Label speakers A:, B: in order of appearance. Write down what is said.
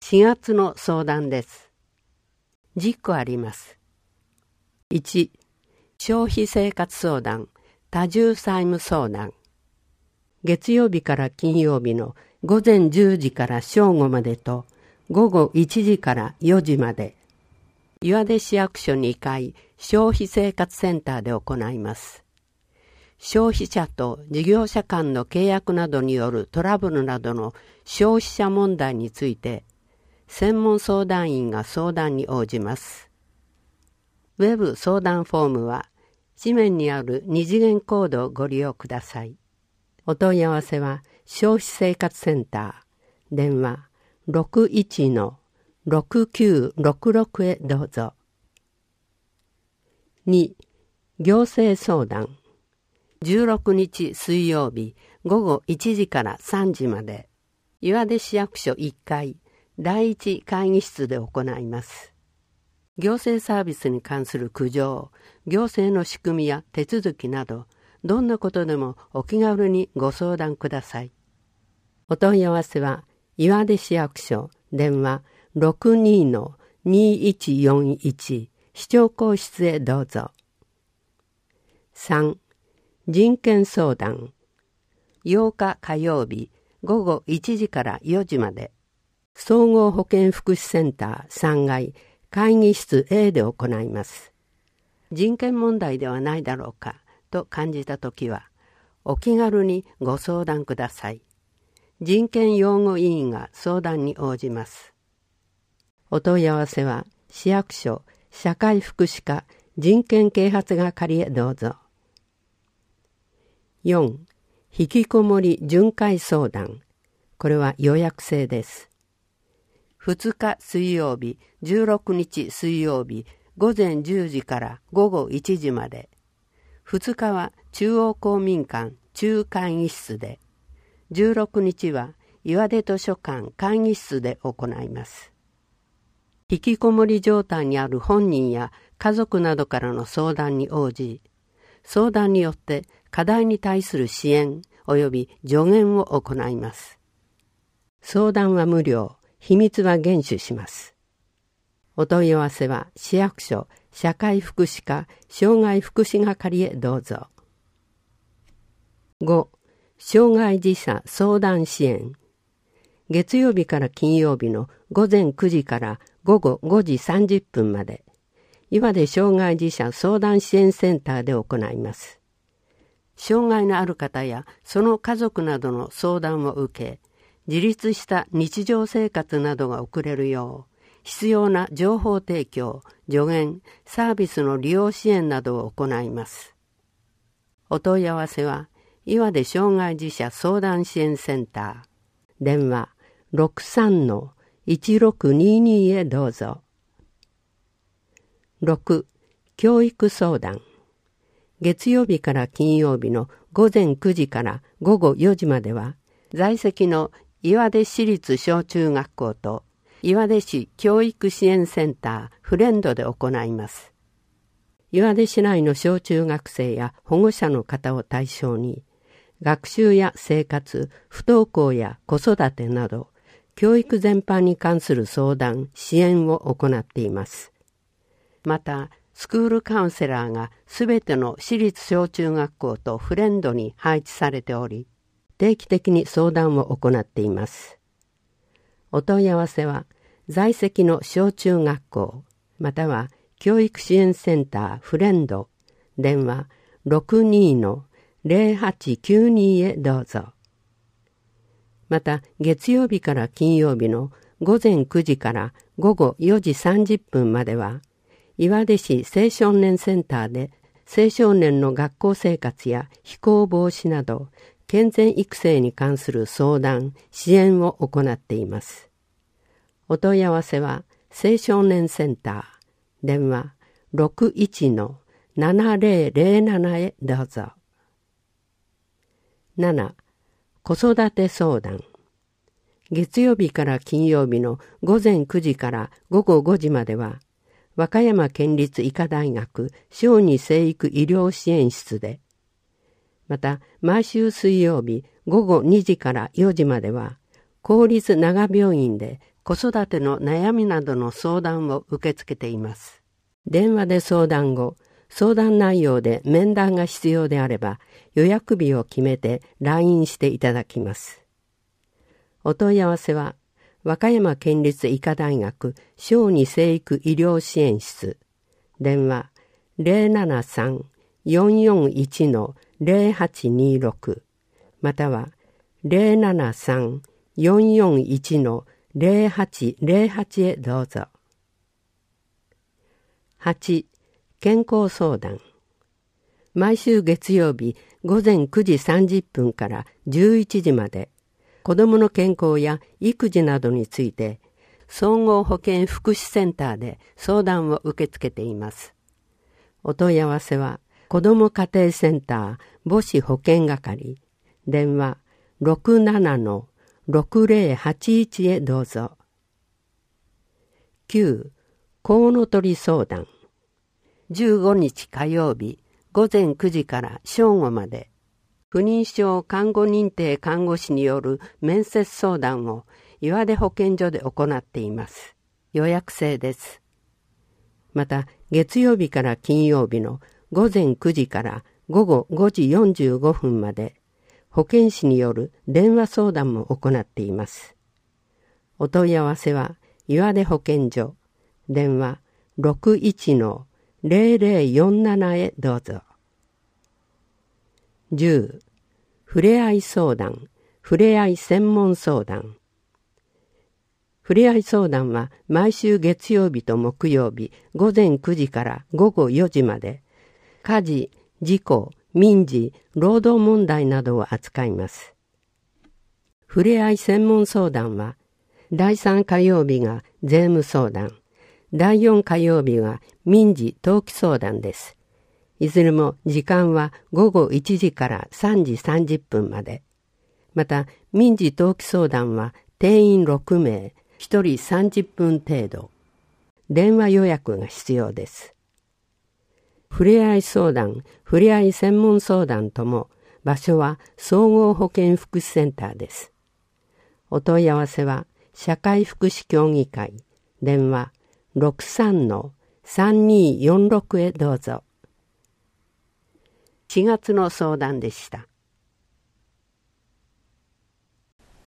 A: 4月の相談です。10個あります。1、消費生活相談、多重債務相談。月曜日から金曜日の午前10時から正午までと午後1時から4時まで、岩出市役所2階消費生活センターで行います。消費者と事業者間の契約などによるトラブルなどの消費者問題について、専門相談員が相談に応じます。ウェブ相談フォームは、紙面にある二次元コードをご利用ください。お問い合わせは、消費生活センター、電話 61-6966 へどうぞ。2、行政相談。16日水曜日午後1時から3時まで、岩出市役所1階第1会議室で行います。行政サービスに関する苦情、行政の仕組みや手続きなど、どんなことでもお気軽にご相談ください。お問い合わせは、岩出市役所電話 62-2141 市長公室へどうぞ。3、人権相談。8日火曜日午後1時から4時まで、総合保健福祉センター3階会議室 A で行います。人権問題ではないだろうかと感じたときは、お気軽にご相談ください。人権擁護委員が相談に応じます。お問い合わせは、市役所社会福祉課人権啓発係へどうぞ。4、引きこもり巡回相談。これは予約制です。2日水曜日、16日水曜日、午前10時から午後1時まで。2日は中央公民館中会議室で、16日は岩出図書館会議室で行います。引きこもり状態にある本人や家族などからの相談に応じ、相談によって課題に対する支援及び助言を行います。相談は無料、秘密は厳守します。お問い合わせは市役所社会福祉課障害福祉係へどうぞ。5、障害児者相談支援。月曜日から金曜日の午前9時から午後5時30分まで、岩出障害児者相談支援センターで行います。障害のある方やその家族などの相談を受け、自立した日常生活などが送れるよう、必要な情報提供、助言、サービスの利用支援などを行います。お問い合わせは、岩出障害児者相談支援センター、電話 63-1622 へどうぞ。6、教育相談。月曜日から金曜日の午前9時から午後4時までは、在籍の岩出市立小中学校と岩出市教育支援センターフレンドで行います。岩出市内の小中学生や保護者の方を対象に、学習や生活、不登校や子育てなど、教育全般に関する相談、支援を行っています。また、スクールカウンセラーがすべての市立小中学校とフレンドに配置されており、定期的に相談を行っています。お問い合わせは、在籍の小中学校、または教育支援センターフレンド、電話 62-0892 へどうぞ。また、月曜日から金曜日の午前9時から午後4時30分までは、岩出市青少年センターで青少年の学校生活や非行防止など健全育成に関する相談・支援を行っています。お問い合わせは青少年センター電話 61-7007 へどうぞ。7、子育て相談。月曜日から金曜日の午前9時から午後5時までは和歌山県立医科大学小児生育医療支援室で、また毎週水曜日午後2時から4時までは公立長病院で子育ての悩みなどの相談を受け付けています。電話で相談後、相談内容で面談が必要であれば、予約日を決めて LINE していただきます。お問い合わせは、和歌山県立医科大学小児生育医療支援室、電話 073-441-0826 または 073-441-0808 へどうぞ。8. 健康相談。毎週月曜日午前9時30分から11時まで、子どもの健康や育児などについて、総合保健福祉センターで相談を受け付けています。お問い合わせは、子ども家庭センター母子保健係、電話 67-6081 へどうぞ。9. コウノトリ相談。15日火曜日午前9時から正午まで、不妊症看護認定看護師による面接相談を岩出保健所で行っています。予約制です。また、月曜日から金曜日の午前9時から午後5時45分まで、保健師による電話相談も行っています。お問い合わせは、岩出保健所、電話 61-0047 へどうぞ。10. ふれあい相談、ふれあい専門相談。ふれあい相談は毎週月曜日と木曜日午前9時から午後4時まで、家事、事故、民事、労働問題などを扱います。ふれあい専門相談は、第3火曜日が税務相談、第4火曜日は民事登記相談です。いずれも時間は午後1時から3時30分まで。また、民事登記相談は定員6名、1人30分程度。電話予約が必要です。ふれあい相談、ふれあい専門相談とも、場所は総合保健福祉センターです。お問い合わせは、社会福祉協議会、電話 63-3246 へどうぞ。4月の相談でした。